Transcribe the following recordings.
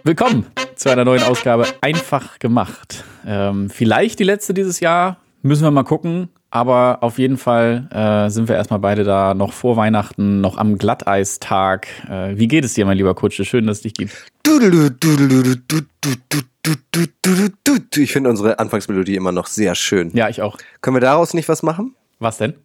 Willkommen zu einer neuen Ausgabe Einfach gemacht. Vielleicht die letzte dieses Jahr, müssen wir mal gucken. Aber auf jeden Fall sind wir erstmal beide da, noch vor Weihnachten, noch am Glatteistag. Wie geht es dir, mein lieber Kutsche? Schön, dass es dich gibt. Ich finde unsere Anfangsmelodie immer noch sehr schön. Ja, ich auch. Können wir daraus nicht was machen? Was denn?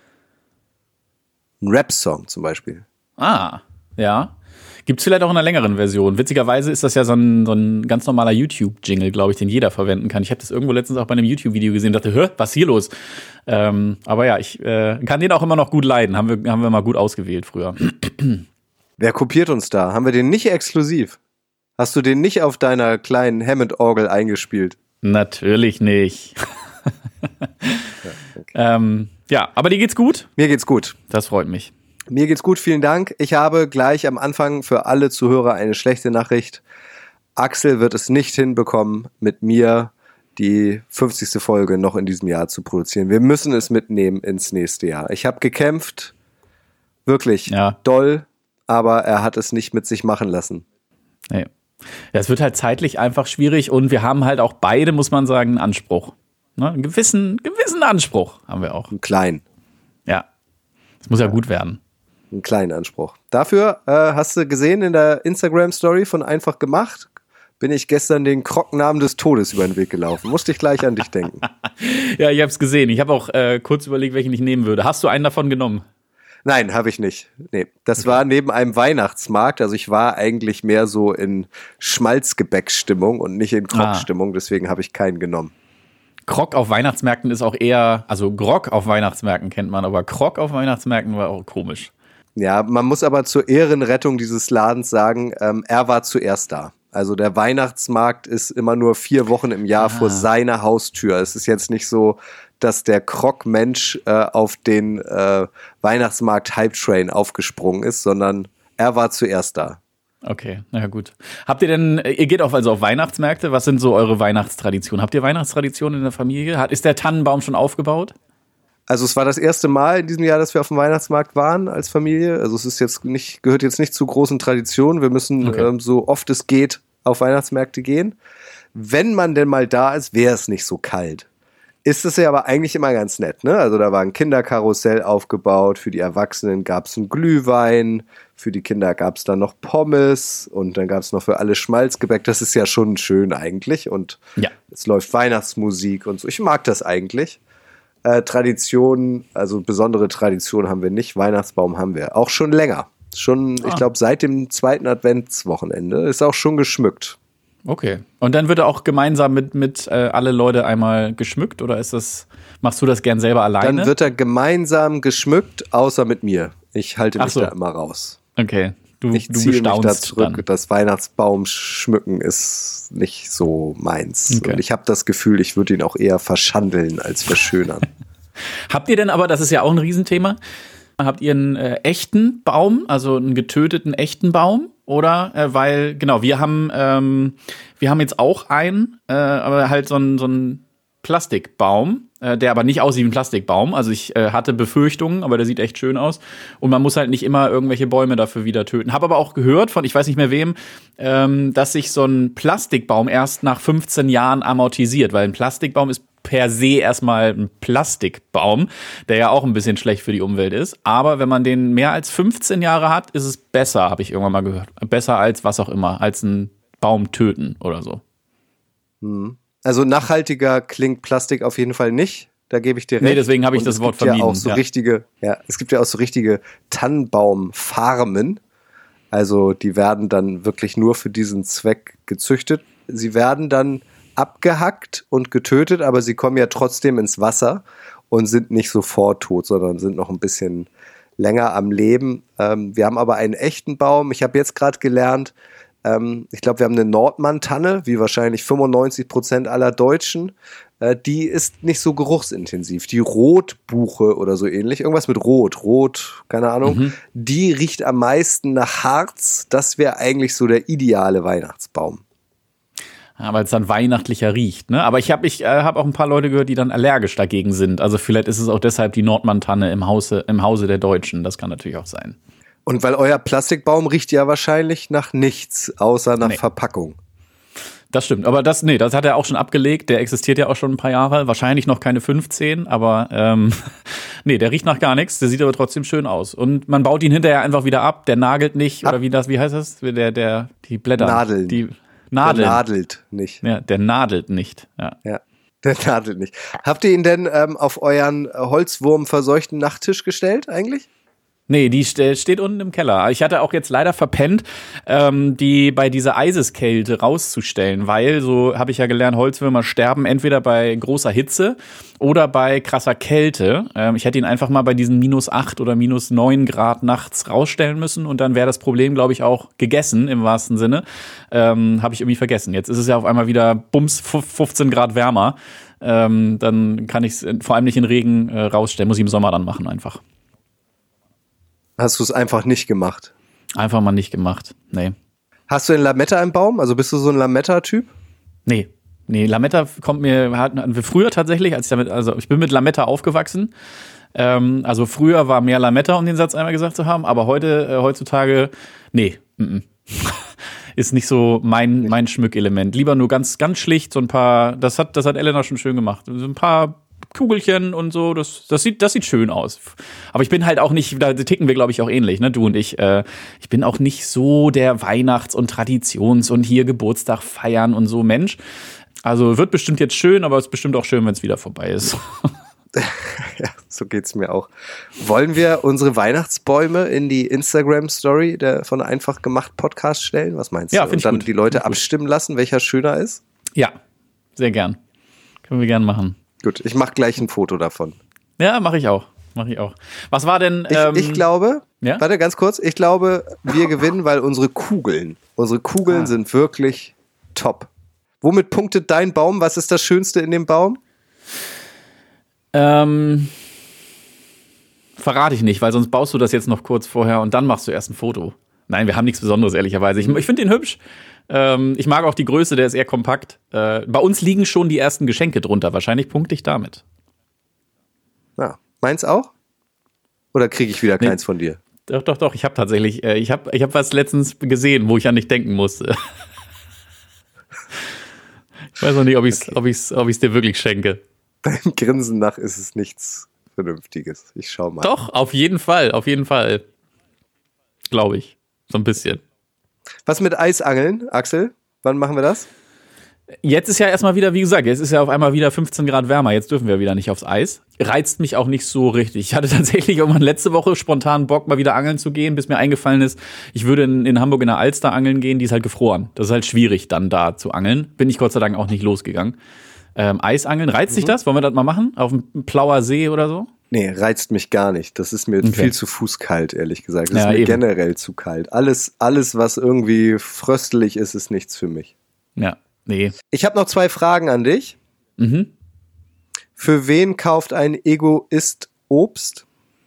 Ein Rap-Song zum Beispiel. Ah, ja. Gibt's vielleicht auch in einer längeren Version. Witzigerweise ist das ja so ein ganz normaler YouTube-Jingle, glaube ich, den jeder verwenden kann. Ich habe das irgendwo letztens auch bei einem YouTube-Video gesehen und dachte, was ist hier los? Aber ja, ich kann den auch immer noch gut leiden. Haben wir mal gut ausgewählt früher. Wer kopiert uns da? Haben wir den nicht exklusiv? Hast du den nicht auf deiner kleinen Hammond-Orgel eingespielt? Natürlich nicht. Ja, okay. Ja, aber dir geht's gut? Mir geht's gut. Das freut mich. Mir geht's gut, vielen Dank. Ich habe gleich am Anfang für alle Zuhörer eine schlechte Nachricht. Axel wird es nicht hinbekommen, mit mir die 50. Folge noch in diesem Jahr zu produzieren. Wir müssen es mitnehmen ins nächste Jahr. Ich habe gekämpft, wirklich doll, aber er hat es nicht mit sich machen lassen. Nee. Ja, es wird halt zeitlich einfach schwierig und wir haben halt auch beide, muss man sagen, einen Anspruch. Ne? Einen gewissen Anspruch haben wir auch. Einen kleinen. Ja, es muss ja gut werden. Einen kleinen Anspruch. Dafür hast du gesehen in der Instagram-Story von Einfach gemacht, bin ich gestern den Krognamen des Todes über den Weg gelaufen. Musste ich gleich an dich denken. Ja, ich habe es gesehen. Ich habe auch kurz überlegt, welchen ich nehmen würde. Hast du einen davon genommen? Nein, habe ich nicht. Nee, das war neben einem Weihnachtsmarkt. Also ich war eigentlich mehr so in Schmalzgebäck-Stimmung und nicht in Krog-Stimmung. Deswegen habe ich keinen genommen. Krog auf Weihnachtsmärkten ist auch eher, also Grog auf Weihnachtsmärkten kennt man, aber Krog auf Weihnachtsmärkten war auch komisch. Ja, man muss aber zur Ehrenrettung dieses Ladens sagen, er war zuerst da. Also der Weihnachtsmarkt ist immer nur 4 Wochen im Jahr vor seiner Haustür. Es ist jetzt nicht so, dass der Krog-Mensch auf den Weihnachtsmarkt-Hype-Train aufgesprungen ist, sondern er war zuerst da. Okay, na gut. Ihr geht auch also auf Weihnachtsmärkte, was sind so eure Weihnachtstraditionen? Habt ihr Weihnachtstraditionen in der Familie? Ist der Tannenbaum schon aufgebaut? Also es war das erste Mal in diesem Jahr, dass wir auf dem Weihnachtsmarkt waren als Familie. Also es ist gehört jetzt nicht zu großen Traditionen. Wir müssen so oft es geht auf Weihnachtsmärkte gehen. Wenn man denn mal da ist, wäre es nicht so kalt. Ist es ja aber eigentlich immer ganz nett, ne? Also da war ein Kinderkarussell aufgebaut, für die Erwachsenen gab es einen Glühwein, für die Kinder gab es dann noch Pommes und dann gab es noch für alle Schmalzgebäck. Das ist ja schon schön eigentlich und es läuft Weihnachtsmusik und so. Ich mag das eigentlich. Traditionen, also besondere Traditionen haben wir nicht. Weihnachtsbaum haben wir auch schon länger. Ich glaube, seit dem 2. Adventswochenende ist auch schon geschmückt. Okay. Und dann wird er auch gemeinsam mit alle Leute einmal geschmückt oder machst du das gern selber alleine? Dann wird er gemeinsam geschmückt, außer mit mir. Ich halte mich da immer raus. Okay. Ich ziehe mich da zurück. Dann. Das Weihnachtsbaum schmücken ist nicht so meins. Okay. Und ich habe das Gefühl, ich würde ihn auch eher verschandeln als verschönern. Habt ihr denn aber, das ist ja auch ein Riesenthema, habt ihr einen echten Baum, also einen getöteten echten Baum? Oder? Wir haben jetzt auch einen, aber halt so einen Plastikbaum, der aber nicht aussieht wie ein Plastikbaum. Also ich hatte Befürchtungen, aber der sieht echt schön aus. Und man muss halt nicht immer irgendwelche Bäume dafür wieder töten. Habe aber auch gehört von, ich weiß nicht mehr wem, dass sich so ein Plastikbaum erst nach 15 Jahren amortisiert, weil ein Plastikbaum ist per se erstmal ein Plastikbaum, der ja auch ein bisschen schlecht für die Umwelt ist. Aber wenn man den mehr als 15 Jahre hat, ist es besser, habe ich irgendwann mal gehört. Besser als was auch immer, als einen Baum töten oder so. Also nachhaltiger klingt Plastik auf jeden Fall nicht. Da gebe ich dir recht. Nee, deswegen habe ich das Wort vermieden. Es gibt ja auch so richtige Tannenbaumfarmen. Also die werden dann wirklich nur für diesen Zweck gezüchtet. Sie werden dann abgehackt und getötet, aber sie kommen ja trotzdem ins Wasser und sind nicht sofort tot, sondern sind noch ein bisschen länger am Leben. Wir haben aber einen echten Baum. Ich habe jetzt gerade gelernt, ich glaube, wir haben eine Nordmann-Tanne, wie wahrscheinlich 95% aller Deutschen. Die ist nicht so geruchsintensiv. Die Rotbuche oder so ähnlich, irgendwas mit Rot, keine Ahnung. Die riecht am meisten nach Harz. Das wäre eigentlich so der ideale Weihnachtsbaum. Ja, weil es dann weihnachtlicher riecht, ne? Aber ich hab auch ein paar Leute gehört, die dann allergisch dagegen sind. Also vielleicht ist es auch deshalb die Nordmann-Tanne im Hause der Deutschen. Das kann natürlich auch sein. Und weil euer Plastikbaum riecht ja wahrscheinlich nach nichts, außer nach Verpackung. Das stimmt, aber das hat er auch schon abgelegt. Der existiert ja auch schon ein paar Jahre. Wahrscheinlich noch keine 15, aber der riecht nach gar nichts. Der sieht aber trotzdem schön aus. Und man baut ihn hinterher einfach wieder ab. Der nagelt nicht, oder wie heißt das? Die Blätter. Nadeln. Die Nadeln. Der nadelt nicht. Ja, der nadelt nicht. Ja. Der nadelt nicht. Habt ihr ihn denn auf euren holzwurmverseuchten Nachttisch gestellt eigentlich? Nee, die steht unten im Keller. Ich hatte auch jetzt leider verpennt, die bei dieser Eiseskälte rauszustellen, weil, so habe ich ja gelernt, Holzwürmer sterben entweder bei großer Hitze oder bei krasser Kälte. Ich hätte ihn einfach mal bei diesen -8 oder -9 Grad nachts rausstellen müssen und dann wäre das Problem, glaube ich, auch gegessen, im wahrsten Sinne. Habe ich irgendwie vergessen. Jetzt ist es ja auf einmal wieder bums 15 Grad wärmer. Dann kann ich es vor allem nicht in Regen rausstellen. Muss ich im Sommer dann machen einfach. Hast du es einfach nicht gemacht? Einfach mal nicht gemacht, nee. Hast du einen Lametta im Baum? Also bist du so ein Lametta-Typ? Nee, Lametta hatten wir früher tatsächlich, ich bin mit Lametta aufgewachsen. Also früher war mehr Lametta, um den Satz einmal gesagt zu haben, aber heutzutage, nee. Ist nicht so mein Schmückelement. Lieber nur ganz, ganz schlicht so ein paar, das hat Elena schon schön gemacht. So ein paar Kugelchen und so, das sieht schön aus. Aber ich bin halt auch nicht, da ticken wir, glaube ich, auch ähnlich, ne, du und ich. Ich bin auch nicht so der Weihnachts- und Traditions- und hier Geburtstag feiern und so Mensch. Also wird bestimmt jetzt schön, aber es ist bestimmt auch schön, wenn es wieder vorbei ist. Ja, so geht's mir auch. Wollen wir unsere Weihnachtsbäume in die Instagram-Story von Einfach gemacht Podcast stellen? Was meinst du? Ja, finde ich gut. Und dann gut. die Leute abstimmen lassen, welcher schöner ist? Ja, sehr gern. Können wir gern machen. Gut, ich mache gleich ein Foto davon. Ja, mache ich auch. Was war denn? Ich glaube, ja? Warte ganz kurz, ich glaube, wir gewinnen, weil unsere Kugeln sind wirklich top. Womit punktet dein Baum? Was ist das Schönste in dem Baum? Verrate ich nicht, weil sonst baust du das jetzt noch kurz vorher und dann machst du erst ein Foto. Nein, wir haben nichts Besonderes, ehrlicherweise. Ich finde den hübsch. Ich mag auch die Größe, der ist eher kompakt. Bei uns liegen schon die ersten Geschenke drunter. Wahrscheinlich punkte ich damit. Ja, meins auch? Oder kriege ich wieder keins von dir? Doch. Ich habe tatsächlich, ich hab was letztens gesehen, wo ich an dich denken musste. Ich weiß noch nicht, ob ich's dir wirklich schenke. Beim Grinsen nach ist es nichts Vernünftiges. Ich schau mal. Doch, auf jeden Fall. Glaube ich. So ein bisschen. Was mit Eisangeln, Axel? Wann machen wir das? Jetzt ist ja erstmal wieder, wie gesagt, jetzt ist ja auf einmal wieder 15 Grad wärmer. Jetzt dürfen wir wieder nicht aufs Eis. Reizt mich auch nicht so richtig. Ich hatte tatsächlich irgendwann letzte Woche spontan Bock, mal wieder angeln zu gehen, bis mir eingefallen ist, ich würde in Hamburg in der Alster angeln gehen, die ist halt gefroren. Das ist halt schwierig, dann da zu angeln. Bin ich Gott sei Dank auch nicht losgegangen. Eisangeln, reizt dich das? Wollen wir das mal machen? Auf dem Plauer See oder so? Nee, reizt mich gar nicht. Das ist mir viel zu fußkalt, ehrlich gesagt. Das ist mir generell zu kalt. Alles, was irgendwie fröstelig ist, ist nichts für mich. Ja, nee. Ich habe noch 2 Fragen an dich. Mhm. Für wen kauft ein Egoist Obst?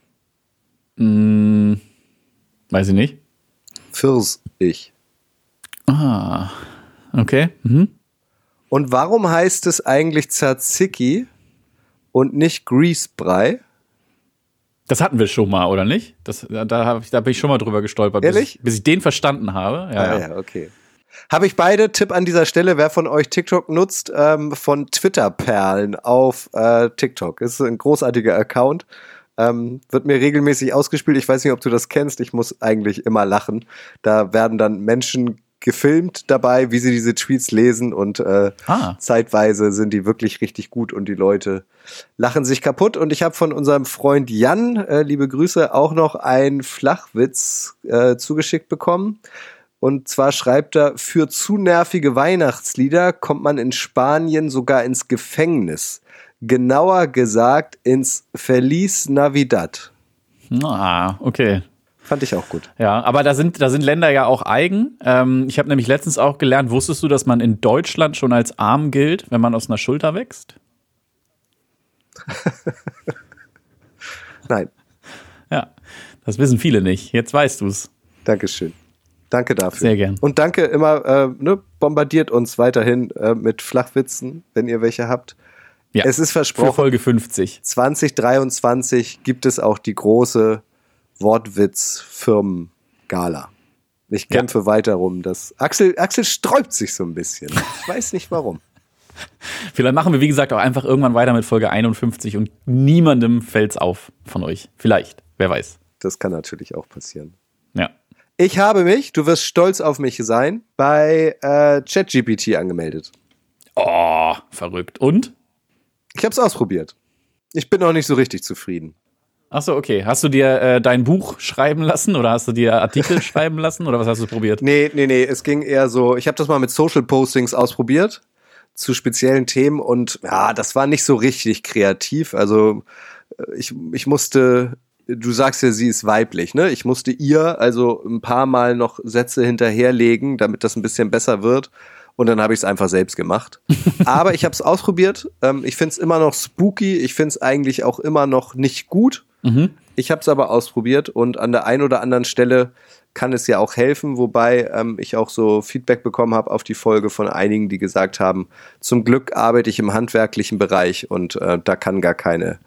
Weiß ich nicht. Pfirsich. Ah, okay. Mhm. Und warum heißt es eigentlich Tzatziki und nicht Grießbrei? Das hatten wir schon mal, oder nicht? Da bin ich schon mal drüber gestolpert, Ehrlich? bis ich den verstanden habe. Ja, okay. Habe ich beide, Tipp an dieser Stelle, wer von euch TikTok nutzt, von Twitter-Perlen auf TikTok. Ist ein großartiger Account. Wird mir regelmäßig ausgespielt. Ich weiß nicht, ob du das kennst. Ich muss eigentlich immer lachen. Da werden dann Menschen gefilmt dabei, wie sie diese Tweets lesen und zeitweise sind die wirklich richtig gut und die Leute lachen sich kaputt. Und ich habe von unserem Freund Jan, liebe Grüße, auch noch einen Flachwitz zugeschickt bekommen. Und zwar schreibt er, für zu nervige Weihnachtslieder kommt man in Spanien sogar ins Gefängnis. Genauer gesagt ins Feliz Navidad. Ah, okay. Fand ich auch gut. Ja, aber da sind Länder ja auch eigen. Ich habe nämlich letztens auch gelernt, wusstest du, dass man in Deutschland schon als arm gilt, wenn man aus einer Schulter wächst? Nein. Ja, das wissen viele nicht. Jetzt weißt du's. Dankeschön. Danke dafür. Sehr gern. Und danke immer, bombardiert uns weiterhin mit Flachwitzen, wenn ihr welche habt. Ja, es ist versprochen. Für Folge 50. 2023 gibt es auch die große Wortwitz-Firmen-Gala. Ich kämpfe weiter rum. Axel sträubt sich so ein bisschen. Ich weiß nicht warum. Vielleicht machen wir, wie gesagt, auch einfach irgendwann weiter mit Folge 51 und niemandem fällt's auf von euch. Vielleicht, wer weiß. Das kann natürlich auch passieren. Ja. Ich habe mich, du wirst stolz auf mich sein, bei ChatGPT angemeldet. Oh, verrückt. Und? Ich habe es ausprobiert. Ich bin noch nicht so richtig zufrieden. Ach so, okay. Hast du dir dein Buch schreiben lassen oder hast du dir Artikel schreiben lassen oder was hast du probiert? Nee. Es ging eher so, ich habe das mal mit Social Postings ausprobiert zu speziellen Themen und ja, das war nicht so richtig kreativ. Also ich musste, du sagst ja, sie ist weiblich, ne? Ich musste ihr also ein paar Mal noch Sätze hinterherlegen, damit das ein bisschen besser wird. Und dann habe ich es einfach selbst gemacht. Aber ich habe es ausprobiert. Ich finde es immer noch spooky. Ich finde es eigentlich auch immer noch nicht gut. Mhm. Ich habe es aber ausprobiert und an der einen oder anderen Stelle kann es ja auch helfen, wobei ich auch so Feedback bekommen habe auf die Folge von einigen, die gesagt haben, zum Glück arbeite ich im handwerklichen Bereich und da kann gar keine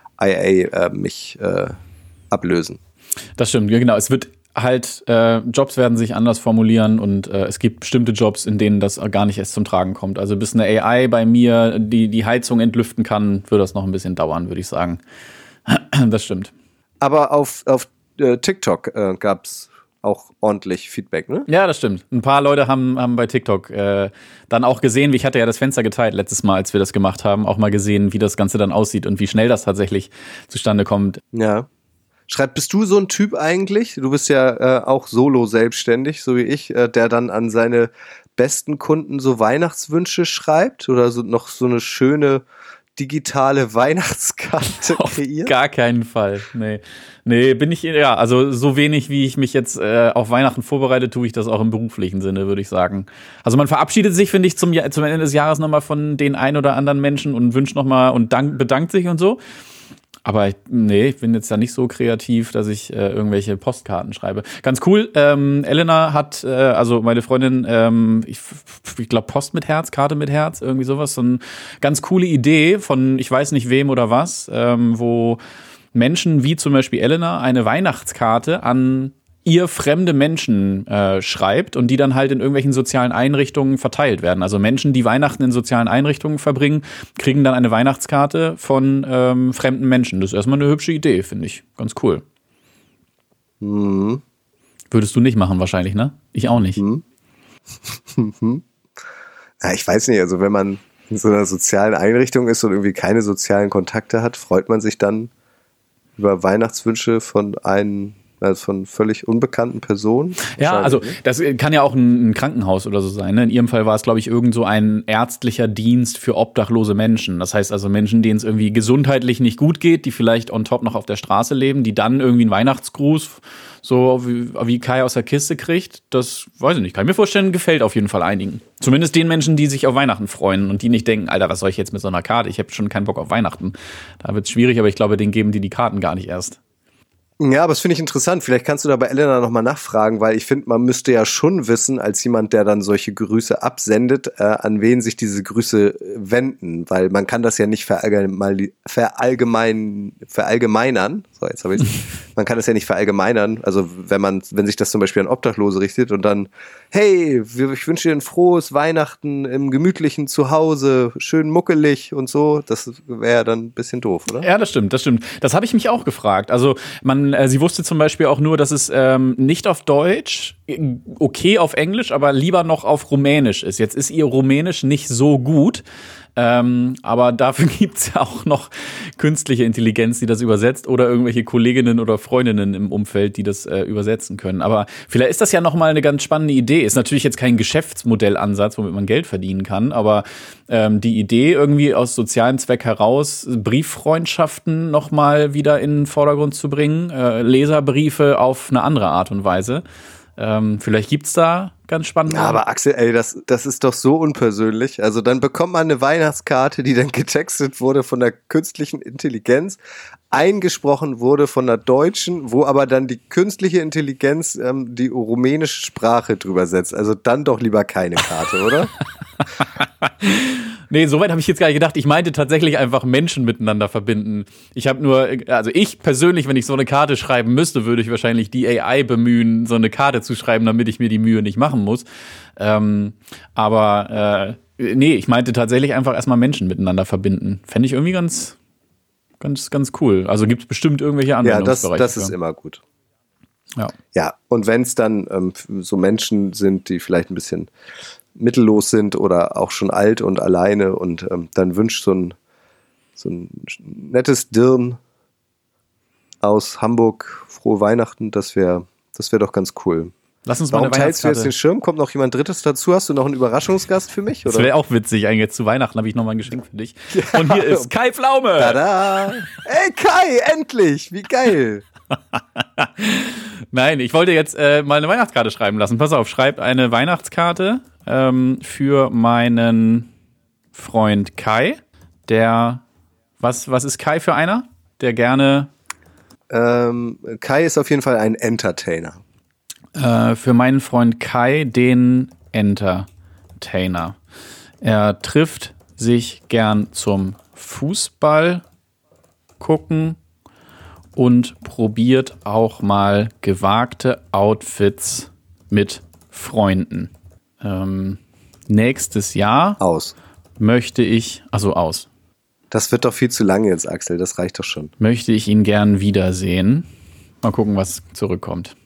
IA mich ablösen. Das stimmt, ja, genau. Es wird halt, Jobs werden sich anders formulieren und es gibt bestimmte Jobs, in denen das gar nicht erst zum Tragen kommt. Also bis eine AI bei mir die Heizung entlüften kann, wird das noch ein bisschen dauern, würde ich sagen. Das stimmt. Aber auf TikTok gab's auch ordentlich Feedback, ne? Ja, das stimmt. Ein paar Leute haben bei TikTok dann auch gesehen, ich hatte ja das Fenster geteilt letztes Mal, als wir das gemacht haben, auch mal gesehen, wie das Ganze dann aussieht und wie schnell das tatsächlich zustande kommt. Ja. Bist du so ein Typ eigentlich? Du bist ja auch solo selbstständig, so wie ich, der dann an seine besten Kunden so Weihnachtswünsche schreibt oder so noch so eine schöne digitale Weihnachtskarte kreiert? Auf gar keinen Fall. Nee, bin ich, ja, also so wenig, wie ich mich jetzt auf Weihnachten vorbereite, tue ich das auch im beruflichen Sinne, würde ich sagen. Also man verabschiedet sich, finde ich, zum Ende des Jahres nochmal von den ein oder anderen Menschen und wünscht nochmal und bedankt sich und so. Aber ich bin jetzt ja nicht so kreativ, dass ich irgendwelche Postkarten schreibe. Ganz cool, Elena hat, also meine Freundin, ich glaube Post mit Herz, Karte mit Herz, irgendwie sowas. So eine ganz coole Idee von ich weiß nicht wem oder was, wo Menschen wie zum Beispiel Elena eine Weihnachtskarte an ihr fremde Menschen schreibt und die dann halt in irgendwelchen sozialen Einrichtungen verteilt werden. Also Menschen, die Weihnachten in sozialen Einrichtungen verbringen, kriegen dann eine Weihnachtskarte von fremden Menschen. Das ist erstmal eine hübsche Idee, finde ich. Ganz cool. Mhm. Würdest du nicht machen wahrscheinlich, ne? Ich auch nicht. Mhm. Ja, ich weiß nicht, also wenn man in so einer sozialen Einrichtung ist und irgendwie keine sozialen Kontakte hat, freut man sich dann über Weihnachtswünsche von völlig unbekannten Personen? Ja, also das kann ja auch ein Krankenhaus oder so sein. Ne? In ihrem Fall war es, glaube ich, irgend so ein ärztlicher Dienst für obdachlose Menschen. Das heißt also Menschen, denen es irgendwie gesundheitlich nicht gut geht, die vielleicht on top noch auf der Straße leben, die dann irgendwie einen Weihnachtsgruß so wie Kai aus der Kiste kriegt. Das weiß ich nicht. Kann ich mir vorstellen, gefällt auf jeden Fall einigen. Zumindest den Menschen, die sich auf Weihnachten freuen und die nicht denken, Alter, was soll ich jetzt mit so einer Karte? Ich habe schon keinen Bock auf Weihnachten. Da wird's schwierig, aber ich glaube, denen geben die Karten gar nicht erst. Ja, aber das finde ich interessant. Vielleicht kannst du da bei Elena nochmal nachfragen, weil ich finde, man müsste ja schon wissen, als jemand, der dann solche Grüße absendet, an wen sich diese Grüße wenden, weil man kann das ja nicht verallgemeinern. So, jetzt habe ich Man kann das ja nicht verallgemeinern. Also wenn sich das zum Beispiel an Obdachlose richtet und dann, hey, ich wünsche dir ein frohes Weihnachten im gemütlichen Zuhause, schön muckelig und so, das wäre dann ein bisschen doof, oder? Ja, das stimmt. Das habe ich mich auch gefragt. Also sie wusste zum Beispiel auch nur, dass es nicht auf Deutsch, okay auf Englisch, aber lieber noch auf Rumänisch ist. Jetzt ist ihr Rumänisch nicht so gut. Aber dafür gibt's ja auch noch künstliche Intelligenz, die das übersetzt oder irgendwelche Kolleginnen oder Freundinnen im Umfeld, die das übersetzen können. Aber vielleicht ist das ja nochmal eine ganz spannende Idee. Ist natürlich jetzt kein Geschäftsmodellansatz, womit man Geld verdienen kann, aber die Idee irgendwie aus sozialen Zweck heraus, Brieffreundschaften nochmal wieder in den Vordergrund zu bringen, Leserbriefe auf eine andere Art und Weise. Vielleicht gibt's da ganz spannende. Ja, aber Axel, ey, das ist doch so unpersönlich. Also dann bekommt man eine Weihnachtskarte, die dann getextet wurde von der künstlichen Intelligenz, eingesprochen wurde von der deutschen, wo aber dann die künstliche Intelligenz die rumänische Sprache drüber setzt. Also dann doch lieber keine Karte, oder? Nee, soweit habe ich jetzt gar nicht gedacht. Ich meinte tatsächlich einfach Menschen miteinander verbinden. Ich persönlich, wenn ich so eine Karte schreiben müsste, würde ich wahrscheinlich die AI bemühen, so eine Karte zu schreiben, damit ich mir die Mühe nicht machen muss. Nee, ich meinte tatsächlich einfach erstmal Menschen miteinander verbinden. Fände ich irgendwie ganz cool. Also gibt es bestimmt irgendwelche Anwendungsbereiche. Ja, das ist immer gut. Ja. Ja, und wenn es dann so Menschen sind, die vielleicht ein bisschen mittellos sind oder auch schon alt und alleine und dann wünscht so ein nettes Dirn aus Hamburg frohe Weihnachten, das wär doch ganz cool. Lass uns mal Warum eine teilst du Weihnachtskarte. jetzt den Schirm? Kommt noch jemand Drittes dazu? Hast du noch einen Überraschungsgast für mich? Oder? Das wäre auch witzig, eigentlich jetzt zu Weihnachten habe ich noch mal ein Geschenk für dich. Ja. Und hier ist Kai Pflaume. Tada! Ey Kai, endlich! Wie geil! Nein, ich wollte jetzt mal eine Weihnachtskarte schreiben lassen. Pass auf, schreib eine Weihnachtskarte für meinen Freund Kai, der, was ist Kai für einer? Der gerne... Kai ist auf jeden Fall ein Entertainer. Für meinen Freund Kai, den Entertainer. Er trifft sich gern zum Fußball gucken und probiert auch mal gewagte Outfits mit Freunden. Nächstes Jahr möchte ich, aus. Das wird doch viel zu lang jetzt, Axel, das reicht doch schon. Möchte ich ihn gern wiedersehen. Mal gucken, was zurückkommt.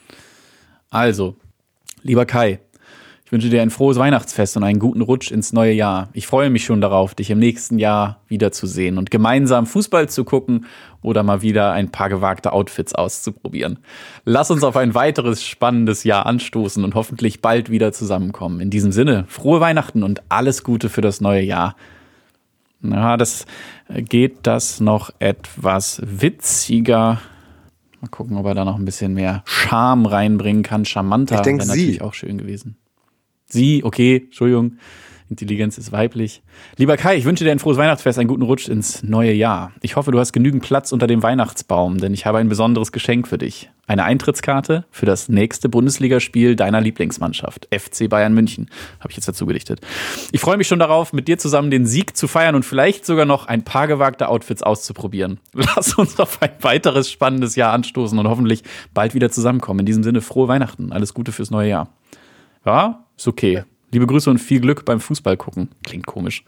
Also, lieber Kai, ich wünsche dir ein frohes Weihnachtsfest und einen guten Rutsch ins neue Jahr. Ich freue mich schon darauf, dich im nächsten Jahr wiederzusehen und gemeinsam Fußball zu gucken oder mal wieder ein paar gewagte Outfits auszuprobieren. Lass uns auf ein weiteres spannendes Jahr anstoßen und hoffentlich bald wieder zusammenkommen. In diesem Sinne, frohe Weihnachten und alles Gute für das neue Jahr. Na, das noch etwas witziger. Mal gucken, ob er da noch ein bisschen mehr Charme reinbringen kann. Charmanter wäre natürlich auch schön gewesen. Sie, okay, Entschuldigung. Intelligenz ist weiblich. Lieber Kai, ich wünsche dir ein frohes Weihnachtsfest, einen guten Rutsch ins neue Jahr. Ich hoffe, du hast genügend Platz unter dem Weihnachtsbaum, denn ich habe ein besonderes Geschenk für dich. Eine Eintrittskarte für das nächste Bundesligaspiel deiner Lieblingsmannschaft, FC Bayern München. Habe ich jetzt dazu gedichtet. Ich freue mich schon darauf, mit dir zusammen den Sieg zu feiern und vielleicht sogar noch ein paar gewagte Outfits auszuprobieren. Lass uns auf ein weiteres spannendes Jahr anstoßen und hoffentlich bald wieder zusammenkommen. In diesem Sinne, frohe Weihnachten. Alles Gute fürs neue Jahr. Ja, ist okay. Liebe Grüße und viel Glück beim Fußball gucken. Klingt komisch.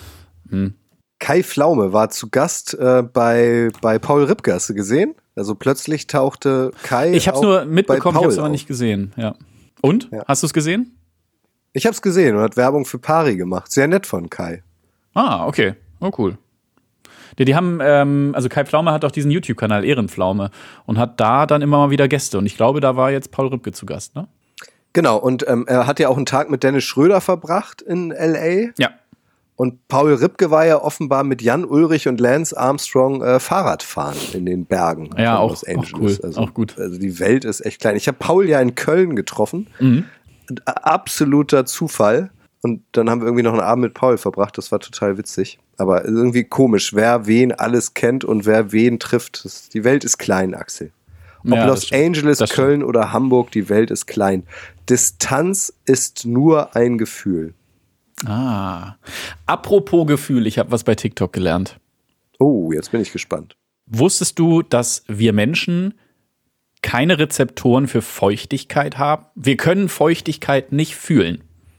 Kai Pflaume war zu Gast bei Paul Ripke, hast du gesehen? Also plötzlich tauchte Kai Ich habe es nur mitbekommen, ich habe es aber nicht gesehen. Ja. Und? Ja. Hast du es gesehen? Ich habe es gesehen und hat Werbung für Pari gemacht. Sehr nett von Kai. Ah, okay. Oh, cool. Die haben, also Kai Pflaume hat auch diesen YouTube-Kanal Ehrenpflaume und hat da dann immer mal wieder Gäste. Und ich glaube, da war jetzt Paul Ripke zu Gast, ne? Genau, und er hat ja auch einen Tag mit Dennis Schröder verbracht in L.A. Ja. Und Paul Ripke war ja offenbar mit Jan Ulrich und Lance Armstrong Fahrradfahren in den Bergen von Los Angeles. Auch cool. Auch gut. Also die Welt ist echt klein. Ich habe Paul ja in Köln getroffen. Mhm. Absoluter Zufall. Und dann haben wir irgendwie noch einen Abend mit Paul verbracht. Das war total witzig. Aber irgendwie komisch, wer wen alles kennt und wer wen trifft. Die Welt ist klein, Axel. Ob Los Angeles, Köln oder Hamburg, die Welt ist klein. Distanz ist nur ein Gefühl. Ah. Apropos Gefühl, ich habe was bei TikTok gelernt. Oh, jetzt bin ich gespannt. Wusstest du, dass wir Menschen keine Rezeptoren für Feuchtigkeit haben? Wir können Feuchtigkeit nicht fühlen.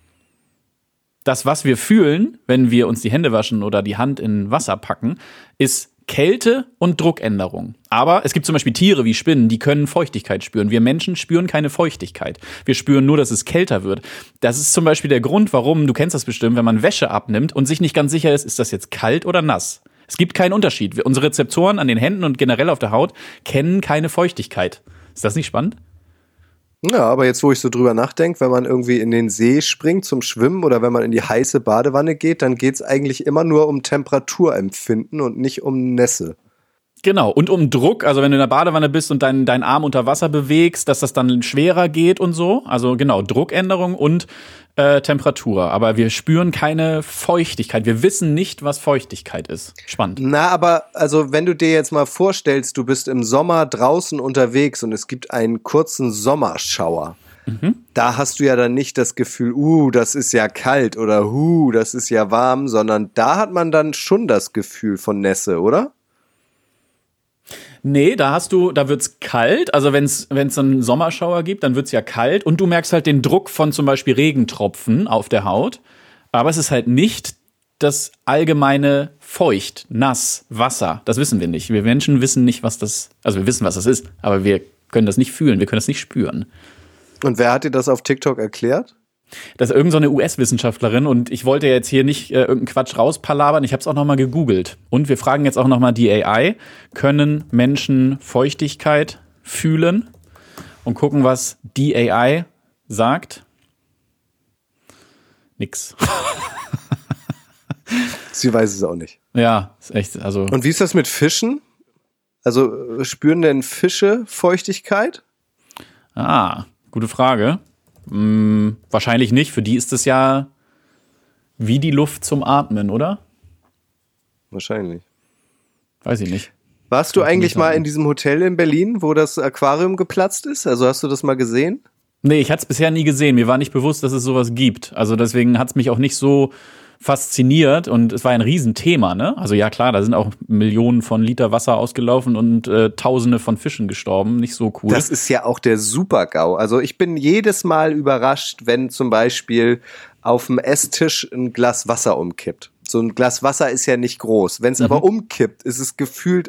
Das, was wir fühlen, wenn wir uns die Hände waschen oder die Hand in Wasser packen, ist Kälte und Druckänderung. Aber es gibt zum Beispiel Tiere wie Spinnen, die können Feuchtigkeit spüren. Wir Menschen spüren keine Feuchtigkeit. Wir spüren nur, dass es kälter wird. Das ist zum Beispiel der Grund, warum, du kennst das bestimmt, wenn man Wäsche abnimmt und sich nicht ganz sicher ist das jetzt kalt oder nass. Es gibt keinen Unterschied. Unsere Rezeptoren an den Händen und generell auf der Haut kennen keine Feuchtigkeit. Ist das nicht spannend? Ja, aber jetzt, wo ich so drüber nachdenke, wenn man irgendwie in den See springt zum Schwimmen oder wenn man in die heiße Badewanne geht, dann geht es eigentlich immer nur um Temperaturempfinden und nicht um Nässe. Genau, und um Druck, also wenn du in der Badewanne bist und deinen Arm unter Wasser bewegst, dass das dann schwerer geht und so. Also genau, Druckänderung und Temperatur. Aber wir spüren keine Feuchtigkeit. Wir wissen nicht, was Feuchtigkeit ist. Spannend. Na, aber also wenn du dir jetzt mal vorstellst, du bist im Sommer draußen unterwegs und es gibt einen kurzen Sommerschauer, Da hast du ja dann nicht das Gefühl, das ist ja kalt oder das ist ja warm, sondern da hat man dann schon das Gefühl von Nässe, oder? Nee, da wird's kalt. Also wenn's einen Sommerschauer gibt, dann wird's ja kalt und du merkst halt den Druck von zum Beispiel Regentropfen auf der Haut. Aber es ist halt nicht das allgemeine feucht, nass, Wasser. Das wissen wir nicht. Wir Menschen wissen nicht, wir wissen, was das ist, aber wir können das nicht fühlen, wir können das nicht spüren. Und wer hat dir das auf TikTok erklärt? Das ist irgend so eine US-Wissenschaftlerin und ich wollte jetzt hier nicht irgendeinen Quatsch rauspalabern, ich habe es auch nochmal gegoogelt. Und wir fragen jetzt auch nochmal die AI, können Menschen Feuchtigkeit fühlen? Und gucken, was die AI sagt. Nix. Sie weiß es auch nicht. Ja, ist echt, also. Und wie ist das mit Fischen? Also spüren denn Fische Feuchtigkeit? Gute Frage. Wahrscheinlich nicht. Für die ist es ja wie die Luft zum Atmen, oder? Wahrscheinlich. Weiß ich nicht. Warst du eigentlich mal in diesem Hotel in Berlin, wo das Aquarium geplatzt ist? Also hast du das mal gesehen? Nee, ich hatte es bisher nie gesehen. Mir war nicht bewusst, dass es sowas gibt. Also deswegen hat es mich auch nicht so fasziniert und es war ein Riesenthema, ne? Also ja klar, da sind auch Millionen von Liter Wasser ausgelaufen und Tausende von Fischen gestorben. Nicht so cool. Das ist ja auch der Super-GAU. Also ich bin jedes Mal überrascht, wenn zum Beispiel auf dem Esstisch ein Glas Wasser umkippt. So ein Glas Wasser ist ja nicht groß. Wenn es aber umkippt, ist es gefühlt,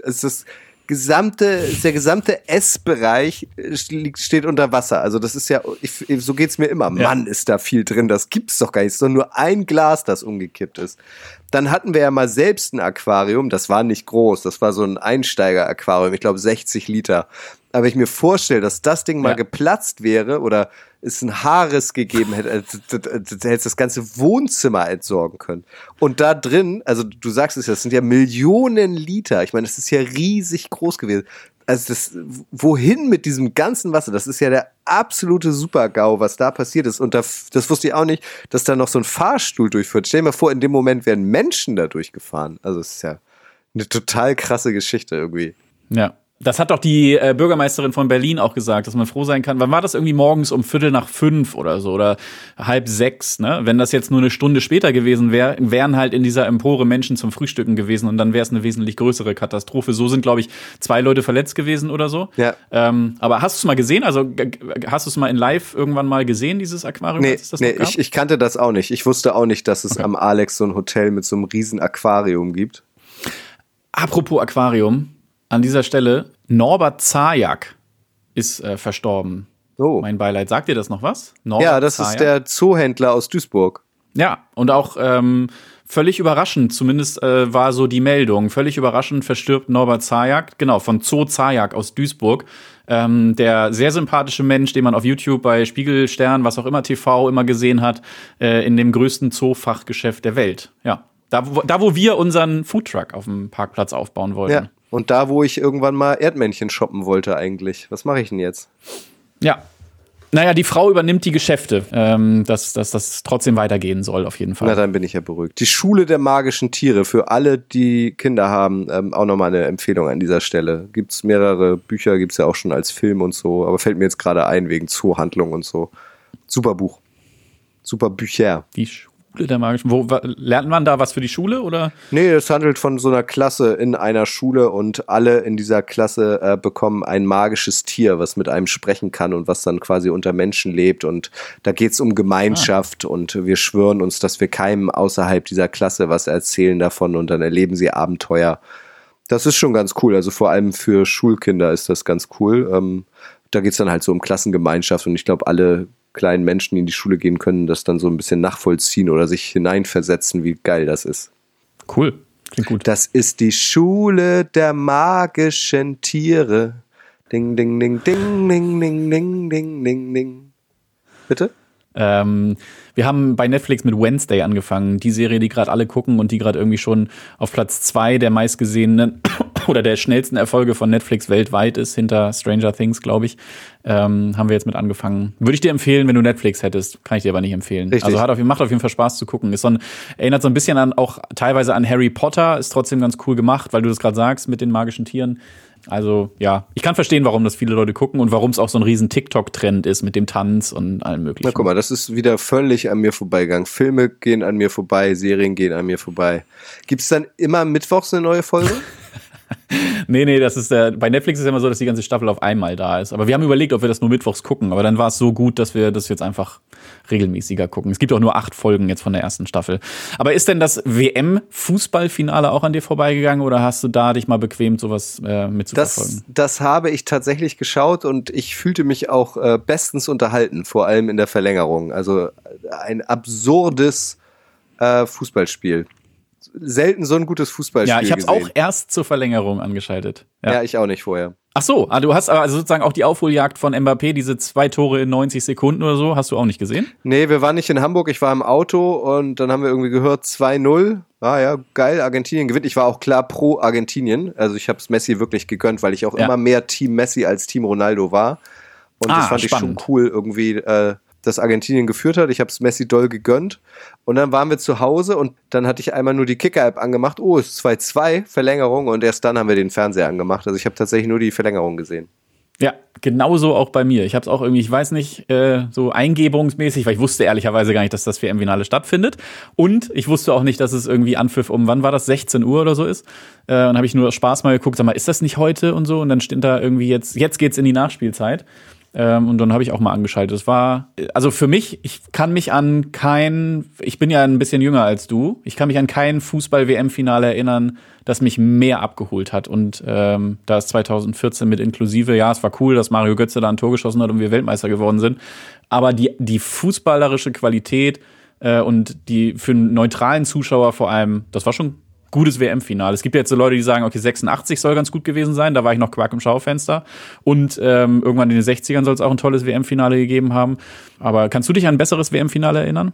der gesamte Essbereich steht unter Wasser. Also das ist ja, so geht's mir immer. Ja. Mann, ist da viel drin, das gibt's doch gar nicht. Es ist doch nur ein Glas, das umgekippt ist. Dann hatten wir ja mal selbst ein Aquarium, das war nicht groß, das war so ein Einsteiger-Aquarium, ich glaube 60 Liter. Aber wenn ich mir vorstelle, dass das Ding mal geplatzt wäre oder es ein Haares gegeben hätte, hätte es das ganze Wohnzimmer entsorgen können. Und da drin, also du sagst es ja, das sind ja Millionen Liter. Ich meine, das ist ja riesig groß gewesen. Also wohin mit diesem ganzen Wasser? Das ist ja der absolute Super-GAU, was da passiert ist. Und das wusste ich auch nicht, dass da noch so ein Fahrstuhl durchführt. Stell dir mal vor, in dem Moment wären Menschen da durchgefahren. Also es ist ja eine total krasse Geschichte irgendwie. Ja. Das hat doch die Bürgermeisterin von Berlin auch gesagt, dass man froh sein kann. Wann war das irgendwie morgens um 4:45 oder so oder 5:30, ne? Wenn das jetzt nur eine Stunde später gewesen wäre, wären halt in dieser Empore Menschen zum Frühstücken gewesen und dann wäre es eine wesentlich größere Katastrophe. So sind, glaube ich, 2 Leute verletzt gewesen oder so. Ja. Aber hast du es mal gesehen? Also hast du es mal in live irgendwann mal gesehen, dieses Aquarium? Nee, ich kannte das auch nicht. Ich wusste auch nicht, dass es am Alex so ein Hotel mit so einem riesen Aquarium gibt. Apropos Aquarium. An dieser Stelle, Norbert Zajac ist verstorben. Oh. Mein Beileid. Sagt dir das noch was? Norbert ja, das Zajac. Ist der Zoohändler aus Duisburg. Ja, und auch völlig überraschend, zumindest war so die Meldung, völlig überraschend verstirbt Norbert Zajac, genau, von Zoo Zajac aus Duisburg. Der sehr sympathische Mensch, den man auf YouTube bei Spiegelstern, was auch immer TV immer gesehen hat, in dem größten Zoofachgeschäft der Welt. Ja, da wo wir unseren Foodtruck auf dem Parkplatz aufbauen wollten. Ja. Und da, wo ich irgendwann mal Erdmännchen shoppen wollte eigentlich. Was mache ich denn jetzt? Ja. Naja, die Frau übernimmt die Geschäfte, dass das trotzdem weitergehen soll, auf jeden Fall. Na, dann bin ich ja beruhigt. Die Schule der magischen Tiere, für alle, die Kinder haben, auch nochmal eine Empfehlung an dieser Stelle. Gibt's mehrere Bücher, gibt's ja auch schon als Film und so, aber fällt mir jetzt gerade ein, wegen Zoohandlung und so. Super Buch. Super Bücher. Die Schule der magischen. Lernt man da was für die Schule, oder? Nee, es handelt von so einer Klasse in einer Schule und alle in dieser Klasse bekommen ein magisches Tier, was mit einem sprechen kann und was dann quasi unter Menschen lebt und da geht's um Gemeinschaft und wir schwören uns, dass wir keinem außerhalb dieser Klasse was erzählen davon und dann erleben sie Abenteuer. Das ist schon ganz cool, also vor allem für Schulkinder ist das ganz cool. Da geht's dann halt so um Klassengemeinschaft und ich glaube, alle kleinen Menschen, die in die Schule gehen, können das dann so ein bisschen nachvollziehen oder sich hineinversetzen, wie geil das ist. Cool, klingt gut. Das ist die Schule der magischen Tiere. Ding, ding, ding, ding, ding, ding, ding, ding, ding, ding. Bitte? Wir haben bei Netflix mit Wednesday angefangen, die Serie, die gerade alle gucken und die gerade irgendwie schon auf Platz 2 der meistgesehenen oder der schnellsten Erfolge von Netflix weltweit ist, hinter Stranger Things, glaube ich, haben wir jetzt mit angefangen. Würde ich dir empfehlen, wenn du Netflix hättest, kann ich dir aber nicht empfehlen. Richtig. Also macht auf jeden Fall Spaß zu gucken. Erinnert so ein bisschen auch teilweise an Harry Potter, ist trotzdem ganz cool gemacht, weil du das gerade sagst mit den magischen Tieren. Also ja, ich kann verstehen, warum das viele Leute gucken und warum es auch so ein riesen TikTok-Trend ist mit dem Tanz und allem möglichen. Na guck mal, das ist wieder völlig an mir vorbeigegangen. Filme gehen an mir vorbei, Serien gehen an mir vorbei. Gibt's dann immer mittwochs eine neue Folge? Nee, das ist bei Netflix ist ja immer so, dass die ganze Staffel auf einmal da ist. Aber wir haben überlegt, ob wir das nur mittwochs gucken. Aber dann war es so gut, dass wir das jetzt einfach regelmäßiger gucken. Es gibt auch nur 8 Folgen jetzt von der ersten Staffel. Aber ist denn das WM-Fußballfinale auch an dir vorbeigegangen oder hast du da dich mal bequemt, sowas mitzuverfolgen? Das habe ich tatsächlich geschaut und ich fühlte mich auch bestens unterhalten, vor allem in der Verlängerung. Also ein absurdes Fußballspiel. Selten so ein gutes Fußballspiel Ja, ich habe es gesehen. auch erst zur Verlängerung angeschaltet. Ja, ich auch nicht vorher. Ach so, du hast aber also sozusagen auch die Aufholjagd von Mbappé, diese 2 Tore in 90 Sekunden oder so, hast du auch nicht gesehen? Nee, wir waren nicht in Hamburg, ich war im Auto und dann haben wir irgendwie gehört 2-0. Ah ja, geil, Argentinien gewinnt. Ich war auch klar pro Argentinien. Also ich habe es Messi wirklich gegönnt, weil ich auch immer mehr Team Messi als Team Ronaldo war. Und das fand ich schon cool irgendwie, dass Argentinien geführt hat. Ich habe es Messi doll gegönnt. Und dann waren wir zu Hause und dann hatte ich einmal nur die Kicker-App angemacht. Oh, es ist 2-2, Verlängerung. Und erst dann haben wir den Fernseher angemacht. Also ich habe tatsächlich nur die Verlängerung gesehen. Ja, genauso auch bei mir. Ich habe es auch irgendwie, ich weiß nicht, so eingebungsmäßig, weil ich wusste ehrlicherweise gar nicht, dass das WM-Finale stattfindet. Und ich wusste auch nicht, dass es irgendwie Anpfiff wann war das, 16 Uhr oder so ist. Und habe ich nur aus Spaß mal geguckt, sag mal, ist das nicht heute und so? Und dann steht da irgendwie jetzt geht's in die Nachspielzeit. Und dann habe ich auch mal angeschaltet. Es war, also für mich, ich bin ja ein bisschen jünger als du, ich kann mich an kein Fußball-WM-Finale erinnern, das mich mehr abgeholt hat. Und da ist 2014 mit inklusive, ja, es war cool, dass Mario Götze da ein Tor geschossen hat und wir Weltmeister geworden sind. Aber die fußballerische Qualität und die für einen neutralen Zuschauer vor allem, das war schon gutes WM-Finale. Es gibt ja jetzt so Leute, die sagen, okay, 86 soll ganz gut gewesen sein, da war ich noch Quack im Schaufenster. Und irgendwann in den 60ern soll es auch ein tolles WM-Finale gegeben haben. Aber kannst du dich an ein besseres WM-Finale erinnern?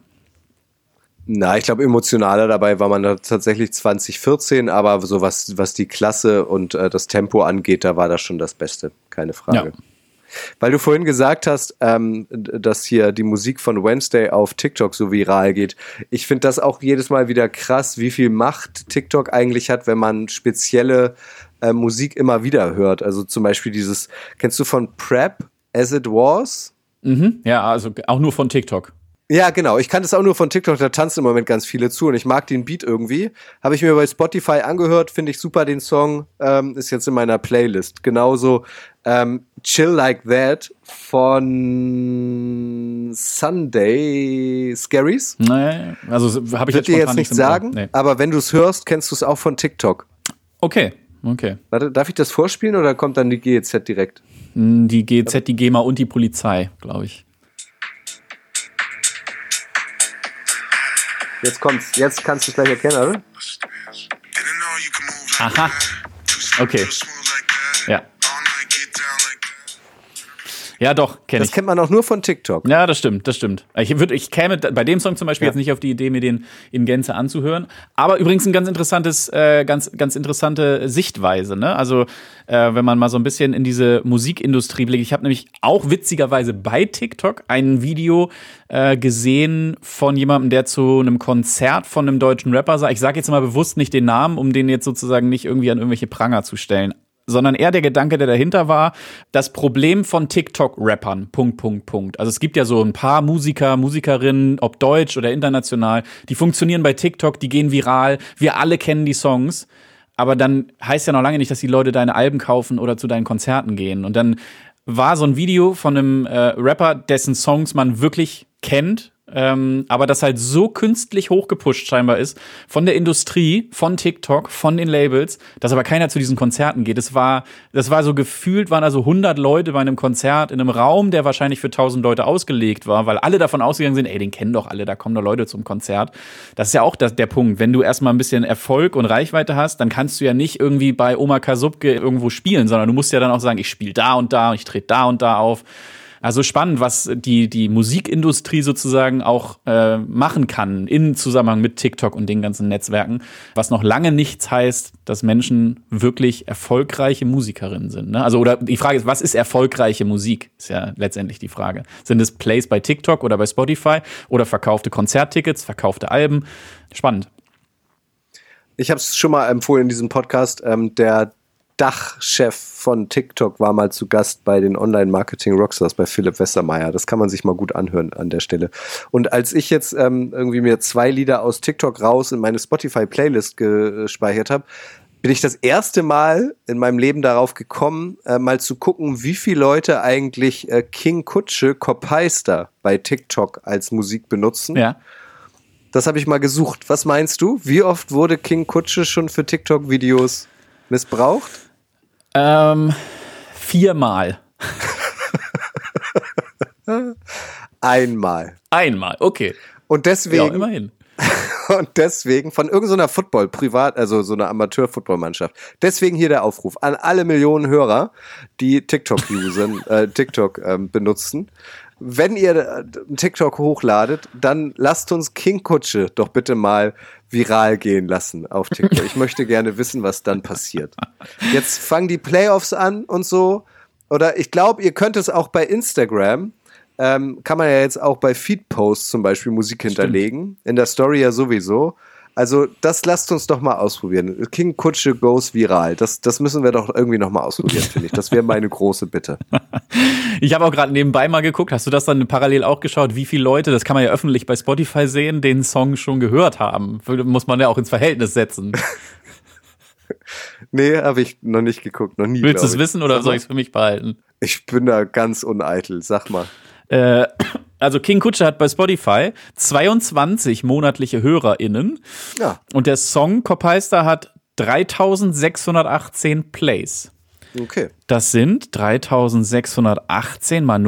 Na, ich glaube, emotionaler dabei war man da tatsächlich 2014, aber so was die Klasse und das Tempo angeht, da war das schon das Beste, keine Frage. Ja. Weil du vorhin gesagt hast, dass hier die Musik von Wednesday auf TikTok so viral geht. Ich finde das auch jedes Mal wieder krass, wie viel Macht TikTok eigentlich hat, wenn man spezielle Musik immer wieder hört. Also zum Beispiel kennst du von Prep, As It Was? Mhm. Ja, also auch nur von TikTok. Ja, genau. Ich kann das auch nur von TikTok, da tanzen im Moment ganz viele zu und ich mag den Beat irgendwie. Habe ich mir bei Spotify angehört, finde ich super den Song, ist jetzt in meiner Playlist. Genauso Chill Like That von Sunday Scaries. Nee, also habe ich jetzt dir jetzt nicht sagen, nee. Aber wenn du es hörst, kennst du es auch von TikTok. Okay. Warte, darf ich das vorspielen oder kommt dann die GEZ direkt? Die GEZ, die GEMA und die Polizei, glaube ich. Jetzt kommt's. Jetzt kannst du es gleich erkennen, oder? Aha. Okay. Ja. Ja, doch, kenne ich. Das kennt man auch nur von TikTok. Ja, das stimmt. Ich käme bei dem Song zum Beispiel jetzt nicht auf die Idee, mir den in Gänze anzuhören. Aber übrigens ein ganz interessante Sichtweise, ne? Also, wenn man mal so ein bisschen in diese Musikindustrie blickt. Ich habe nämlich auch witzigerweise bei TikTok ein Video gesehen von jemandem, der zu einem Konzert von einem deutschen Rapper sagt. Ich sage jetzt mal bewusst nicht den Namen, um den jetzt sozusagen nicht irgendwie an irgendwelche Pranger zu stellen. Sondern eher der Gedanke, der dahinter war, das Problem von TikTok-Rappern, .. Also es gibt ja so ein paar Musiker, Musikerinnen, ob deutsch oder international, die funktionieren bei TikTok, die gehen viral, wir alle kennen die Songs, aber dann heißt ja noch lange nicht, dass die Leute deine Alben kaufen oder zu deinen Konzerten gehen. Und dann war so ein Video von einem Rapper, dessen Songs man wirklich kennt, aber das halt so künstlich hochgepusht scheinbar ist von der Industrie, von TikTok, von den Labels, dass aber keiner zu diesen Konzerten geht. Das war so gefühlt, waren also 100 Leute bei einem Konzert in einem Raum, der wahrscheinlich für 1000 Leute ausgelegt war, weil alle davon ausgegangen sind, ey, den kennen doch alle, da kommen doch Leute zum Konzert. Das ist ja auch der Punkt. Wenn du erstmal ein bisschen Erfolg und Reichweite hast, dann kannst du ja nicht irgendwie bei Oma Kasubke irgendwo spielen, sondern du musst ja dann auch sagen, ich spiele da und da, ich trete da und da auf. Also spannend, was die Musikindustrie sozusagen auch machen kann in Zusammenhang mit TikTok und den ganzen Netzwerken, was noch lange nichts heißt, dass Menschen wirklich erfolgreiche Musikerinnen sind. Ne? Also oder die Frage ist, was ist erfolgreiche Musik? Ist ja letztendlich die Frage. Sind es Plays bei TikTok oder bei Spotify oder verkaufte Konzerttickets, verkaufte Alben? Spannend. Ich habe es schon mal empfohlen in diesem Podcast, der Dachchef von TikTok war mal zu Gast bei den Online-Marketing-Rockstars bei Philipp Westermeier. Das kann man sich mal gut anhören an der Stelle. Und als ich jetzt irgendwie mir 2 Lieder aus TikTok raus in meine Spotify-Playlist gespeichert habe, bin ich das erste Mal in meinem Leben darauf gekommen, mal zu gucken, wie viele Leute eigentlich King Kutsche Kopeister bei TikTok als Musik benutzen. Ja. Das habe ich mal gesucht. Was meinst du? Wie oft wurde King Kutsche schon für TikTok-Videos missbraucht? 4-mal. Einmal. Einmal, okay. Und deswegen. Ja, immerhin. Und deswegen von irgendeiner also so einer Amateur-Football-Mannschaft. Deswegen hier der Aufruf an alle Millionen Hörer, die TikTok benutzen. Wenn ihr TikTok hochladet, dann lasst uns King Kutsche doch bitte mal viral gehen lassen auf TikTok. Ich möchte gerne wissen, was dann passiert. Jetzt fangen die Playoffs an und so. Oder ich glaube, ihr könnt es auch bei Instagram. Kann man ja jetzt auch bei Feed-Posts zum Beispiel Musik hinterlegen. In der Story ja sowieso. Also das lasst uns doch mal ausprobieren. King Kutsche goes viral. Das müssen wir doch irgendwie noch mal ausprobieren, finde ich. Das wäre meine große Bitte. Ich habe auch gerade nebenbei mal geguckt. Hast du das dann parallel auch geschaut, wie viele Leute, das kann man ja öffentlich bei Spotify sehen, den Song schon gehört haben? Muss man ja auch ins Verhältnis setzen. Nee, habe ich noch nicht geguckt, noch nie. Willst du es wissen oder soll ich es für mich behalten? Ich bin da ganz uneitel, sag mal. Also King Kutsche hat bei Spotify 22 monatliche HörerInnen. Ja. Und der Song Kopeister hat 3618 Plays. Okay. Das sind 3618 mal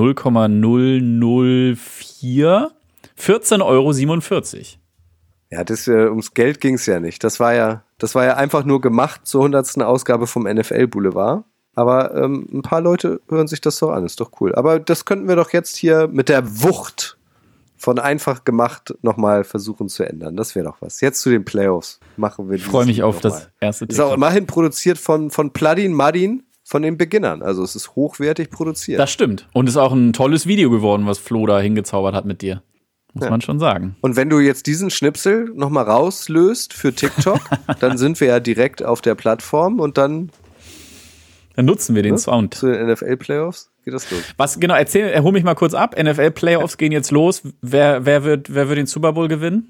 0,004, 14,47 €. Ja, ums Geld ging es ja nicht. Das war ja einfach nur gemacht zur 100. Ausgabe vom NFL Boulevard. Aber ein paar Leute hören sich das doch an, ist doch cool. Aber das könnten wir doch jetzt hier mit der Wucht von einfach gemacht nochmal versuchen zu ändern. Das wäre doch was. Jetzt zu den Playoffs machen wir. Ich freue mich auf das erste TikTok. Ist auch immerhin produziert von Pladin Madin, von den Beginnern. Also es ist hochwertig produziert. Das stimmt. Und ist auch ein tolles Video geworden, was Flo da hingezaubert hat mit dir. Muss man schon sagen. Und wenn du jetzt diesen Schnipsel nochmal rauslöst für TikTok, dann sind wir ja direkt auf der Plattform und dann nutzen wir den Sound. Zu den NFL-Playoffs geht das los. Was, genau, hol mich mal kurz ab. NFL-Playoffs gehen jetzt los. Wer wird den Super Bowl gewinnen?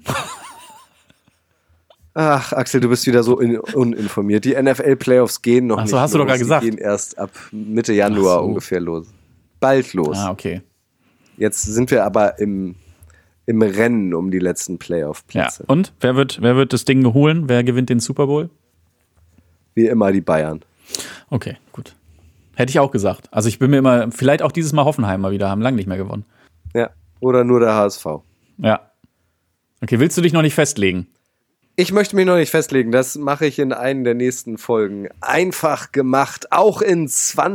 Ach, Axel, du bist wieder so uninformiert. Die NFL-Playoffs gehen noch nicht los. Hast du doch gerade gesagt. Die gehen erst ab Mitte Januar ungefähr los. Bald los. Ah, okay. Jetzt sind wir aber im Rennen um die letzten Playoff-Plätze. Ja, und? Wer wird das Ding holen? Wer gewinnt den Super Bowl? Wie immer die Bayern. Okay, gut. Hätte ich auch gesagt. Also ich bin mir immer, vielleicht auch dieses Mal Hoffenheim mal wieder, haben lange nicht mehr gewonnen. Ja, oder nur der HSV. Ja. Okay, willst du dich noch nicht festlegen? Ich möchte mich noch nicht festlegen, das mache ich in einer der nächsten Folgen. Einfach gemacht, auch in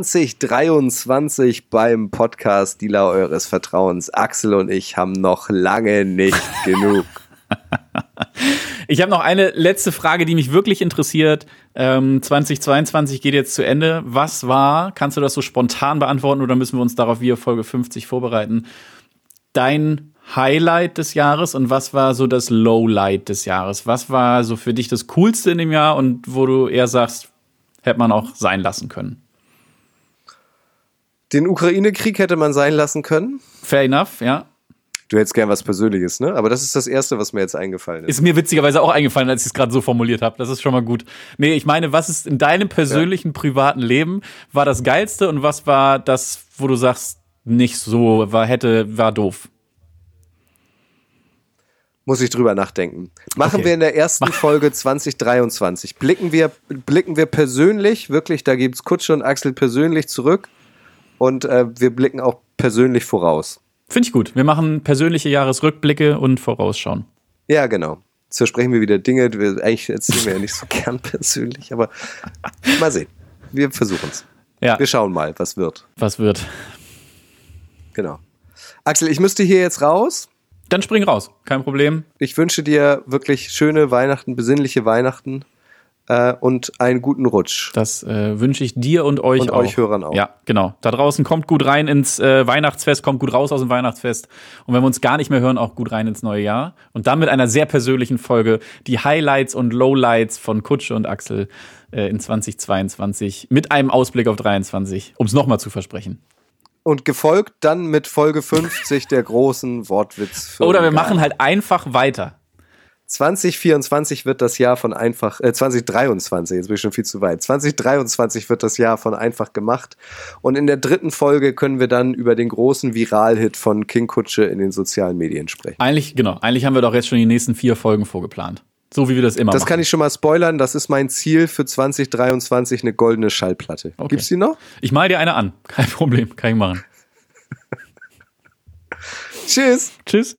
2023 beim Podcast Dealer eures Vertrauens. Axel und ich haben noch lange nicht genug. Ich habe noch eine letzte Frage, die mich wirklich interessiert. 2022 geht jetzt zu Ende. Was war, kannst du das so spontan beantworten oder müssen wir uns darauf wie Folge 50 vorbereiten, dein Highlight des Jahres und was war so das Lowlight des Jahres? Was war so für dich das Coolste in dem Jahr und wo du eher sagst, hätte man auch sein lassen können? Den Ukraine-Krieg hätte man sein lassen können. Fair enough, ja. Du hättest gern was Persönliches, ne? Aber das ist das Erste, was mir jetzt eingefallen ist. Ist mir witzigerweise auch eingefallen, als ich es gerade so formuliert habe. Das ist schon mal gut. Nee, ich meine, was ist in deinem persönlichen, privaten Leben war das Geilste und was war das, wo du sagst, nicht so, war doof? Muss ich drüber nachdenken. Machen wir in der ersten Folge 2023. Blicken wir persönlich, wirklich, da gibt's Kutsche und Axel persönlich zurück und wir blicken auch persönlich voraus. Finde ich gut. Wir machen persönliche Jahresrückblicke und Vorausschauen. Ja, genau. Jetzt versprechen wir wieder Dinge, eigentlich erzählen wir ja nicht so gern persönlich, aber mal sehen. Wir versuchen es. Ja. Wir schauen mal, was wird. Was wird. Genau. Axel, ich müsste hier jetzt raus. Dann spring raus, kein Problem. Ich wünsche dir wirklich schöne Weihnachten, besinnliche Weihnachten. und einen guten Rutsch. Das wünsche ich dir und euch auch. Und euch Hörern auch. Ja, genau. Da draußen kommt gut rein ins Weihnachtsfest, kommt gut raus aus dem Weihnachtsfest. Und wenn wir uns gar nicht mehr hören, auch gut rein ins neue Jahr. Und dann mit einer sehr persönlichen Folge die Highlights und Lowlights von Kutsche und Axel in 2022 mit einem Ausblick auf 2023, um es nochmal zu versprechen. Und gefolgt dann mit Folge 50 der großen Wortwitz. Oder wir machen halt einfach weiter. 2024 wird das Jahr von einfach, 2023, jetzt bin ich schon viel zu weit. 2023 wird das Jahr von einfach gemacht. Und in der 3. Folge können wir dann über den großen Viralhit von King Kutsche in den sozialen Medien sprechen. Eigentlich haben wir doch jetzt schon die nächsten 4 Folgen vorgeplant. So wie wir das immer machen. Das kann ich schon mal spoilern, das ist mein Ziel für 2023, eine goldene Schallplatte. Okay. Gibt's die noch? Ich mal dir eine an, kein Problem, kann ich machen. Tschüss. Tschüss.